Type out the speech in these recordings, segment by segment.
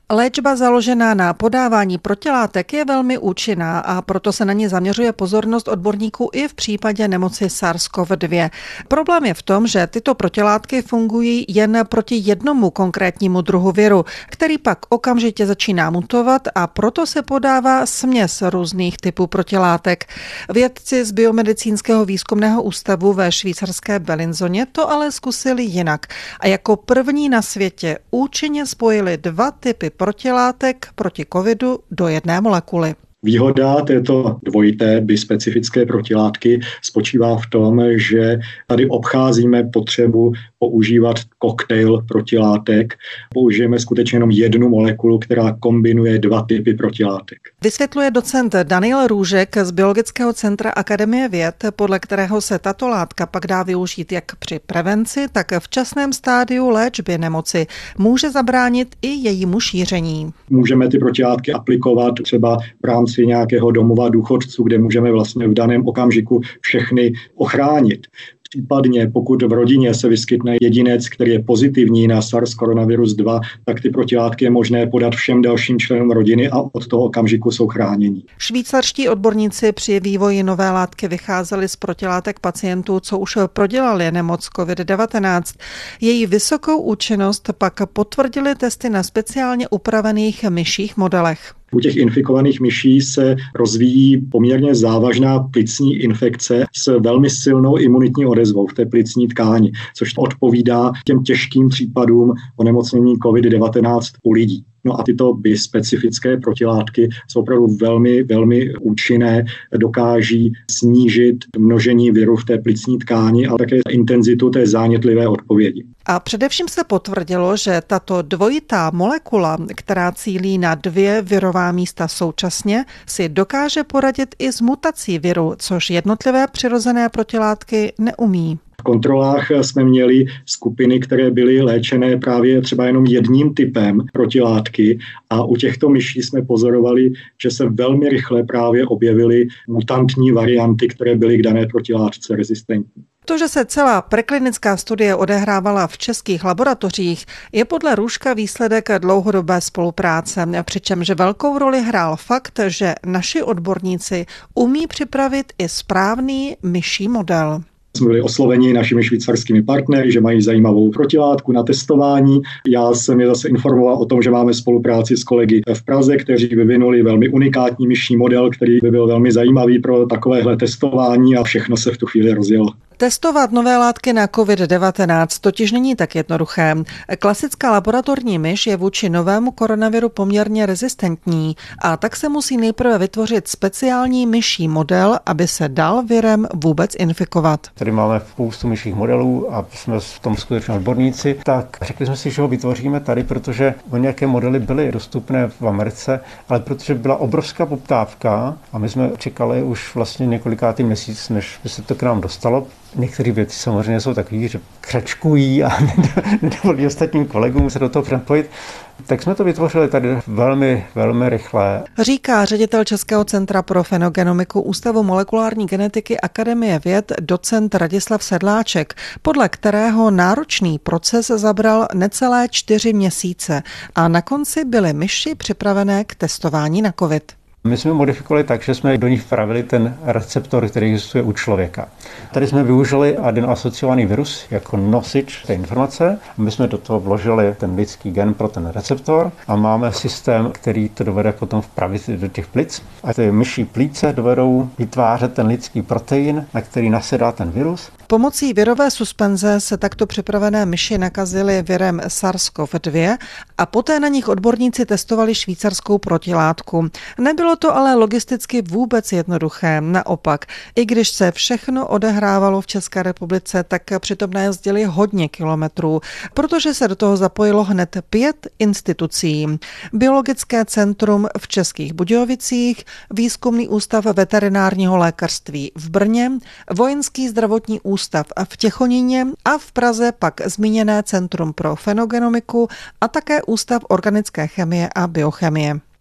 Léčba založená na podávání protilátek je velmi účinná a proto se na ní zaměřuje pozornost odborníků i v případě nemoci SARS-CoV-2. Problém je v tom, že tyto protilátky fungují jen proti jednomu konkrétnímu druhu viru, který pak okamžitě začíná mutovat a proto se podává směs různých typů protilátek. Vědci z Biomedicínského výzkumného ústavu ve švýcarské Bellinzoně to ale zkusili jinak a jako první na světě účinně spojili dva typy protilátek proti covidu do jedné molekuly. Výhoda této dvojité bispecifické protilátky spočívá v tom, že tady obcházíme potřebu používat koktejl protilátek. Použijeme skutečně jenom jednu molekulu, která kombinuje dva typy protilátek. Vysvětluje docent Daniel Růžek z Biologického centra Akademie věd, podle kterého se tato látka pak dá využít jak při prevenci, tak v včasném stádiu léčby nemoci. Může zabránit i jejímu šíření. Můžeme ty protilátky aplikovat třeba v rámci nějakého domova důchodců, kde můžeme vlastně v daném okamžiku všechny ochránit. Případně pokud v rodině se vyskytne jedinec, který je pozitivní na SARS-CoV-2, tak ty protilátky je možné podat všem dalším členům rodiny a od toho okamžiku jsou chráněni. Švýcarští odborníci při vývoji nové látky vycházeli z protilátek pacientů, co už prodělali nemoc COVID-19. Její vysokou účinnost pak potvrdili testy na speciálně upravených myších modelech. U těch infikovaných myší se rozvíjí poměrně závažná plicní infekce s velmi silnou imunitní odezvou v té plicní tkáni, což odpovídá těm těžkým případům onemocnění COVID-19 u lidí. No a tyto bispecifické protilátky jsou opravdu velmi, velmi účinné, dokáží snížit množení viru v té plicní tkáni a také intenzitu té zánětlivé odpovědi. A především se potvrdilo, že tato dvojitá molekula, která cílí na dvě virová místa současně, si dokáže poradit i s mutací viru, což jednotlivé přirozené protilátky neumí. V kontrolách jsme měli skupiny, které byly léčené právě třeba jenom jedním typem protilátky a u těchto myší jsme pozorovali, že se velmi rychle právě objevily mutantní varianty, které byly k dané protilátce rezistentní. To, že se celá preklinická studie odehrávala v českých laboratořích, je podle Růžka výsledek dlouhodobé spolupráce, přičemž velkou roli hrál fakt, že naši odborníci umí připravit i správný myší model. Jsme byli osloveni našimi švýcarskými partnery, že mají zajímavou protilátku na testování. Já jsem je zase informoval o tom, že máme spolupráci s kolegy v Praze, kteří vyvinuli velmi unikátní myší model, který by byl velmi zajímavý pro takovéhle testování a všechno se v tu chvíli rozjelo. Testovat nové látky na COVID-19 totiž není tak jednoduché. Klasická laboratorní myš je vůči novému koronaviru poměrně rezistentní a tak se musí nejprve vytvořit speciální myší model, aby se dal virem vůbec infikovat. Tady máme spoustu myších modelů a jsme v tom skutečně odborníci, tak řekli jsme si, že ho vytvoříme tady, protože nějaké modely byly dostupné v Americe, ale protože byla obrovská poptávka a my jsme čekali už vlastně několikátý měsíc, než by se to k nám dostalo. Některé věci samozřejmě jsou takový, že křečkují a nedovolí ostatním kolegům se do toho přepojit. Tak jsme to vytvořili tady velmi, velmi rychle. Říká ředitel Českého centra pro fenogenomiku Ústavu molekulární genetiky Akademie věd docent Radislav Sedláček, podle kterého náročný proces zabral necelé 4 měsíce a na konci byly myši připravené k testování na COVID. My jsme modifikovali tak, že jsme do nich vpravili ten receptor, který existuje u člověka. Tady jsme využili adenoasociovaný virus jako nosič té informace. My jsme do toho vložili ten lidský gen pro ten receptor a máme systém, který to dovede potom vpravit do těch plic. A ty myší plíce dovedou vytvářet ten lidský protein, na který nasedá ten virus. Pomocí virové suspenze se takto připravené myši nakazily virem SARS-CoV-2 a poté na nich odborníci testovali švýcarskou protilátku. Nebylo to ale logisticky vůbec jednoduché. Naopak, i když se všechno odehrávalo v České republice, tak přitom najezdili hodně kilometrů, protože se do toho zapojilo hned 5 institucí. Biologické centrum v Českých Budějovicích, Výzkumný ústav veterinárního lékařství v Brně, Vojenský zdravotní ústav v Těchoníně a v Praze pak zmíněné Centrum pro fenogenomiku a také Ústav organické chemie a biochemie.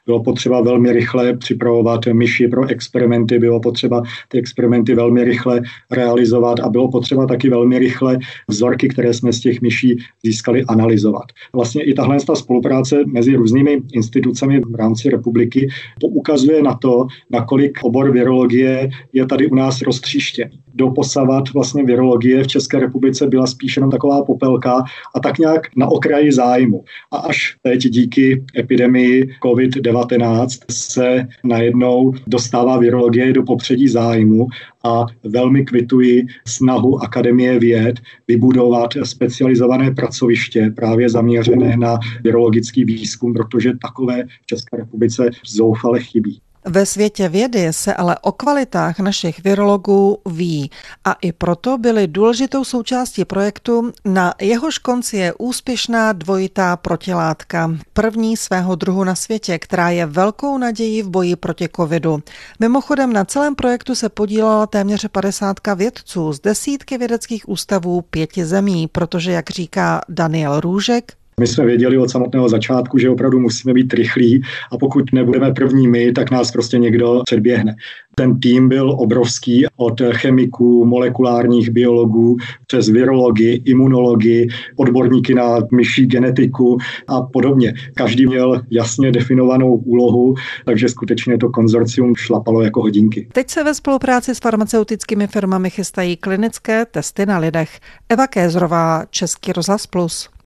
bylo potřeba velmi rychle připravovat myši pro experimenty, bylo potřeba ty experimenty velmi rychle realizovat a bylo potřeba taky velmi rychle vzorky, které jsme z těch myší získali, analyzovat. Vlastně i tahle spolupráce mezi různými institucemi v rámci republiky poukazuje na to, nakolik obor virologie je tady u nás roztříštěný. Doposavat vlastně virologie v České republice byla spíš jenom taková popelka a tak nějak na okraji zájmu. A až teď díky epidemii COVID-19 se najednou dostává virologie do popředí zájmu a velmi kvituji snahu Akademie věd vybudovat specializované pracoviště právě zaměřené na virologický výzkum, protože takové v České republice zoufale chybí. Ve světě vědy se ale o kvalitách našich virologů ví a i proto byly důležitou součástí projektu, na jehož konci je úspěšná dvojitá protilátka, první svého druhu na světě, která je velkou nadějí v boji proti covidu. Mimochodem na celém projektu se podílela téměř 50 vědců z desítky vědeckých ústavů 5 zemí, protože, jak říká Daniel Růžek, my jsme věděli od samotného začátku, že opravdu musíme být rychlí a pokud nebudeme první my, tak nás prostě někdo předběhne. Ten tým byl obrovský od chemiků, molekulárních biologů, přes virologii, imunologii, odborníky na myší genetiku a podobně. Každý měl jasně definovanou úlohu, takže skutečně to konzorcium šlapalo jako hodinky. Teď se ve spolupráci s farmaceutickými firmami chystají klinické testy na lidech. Eva Kézrová, Český rozhlas Plus.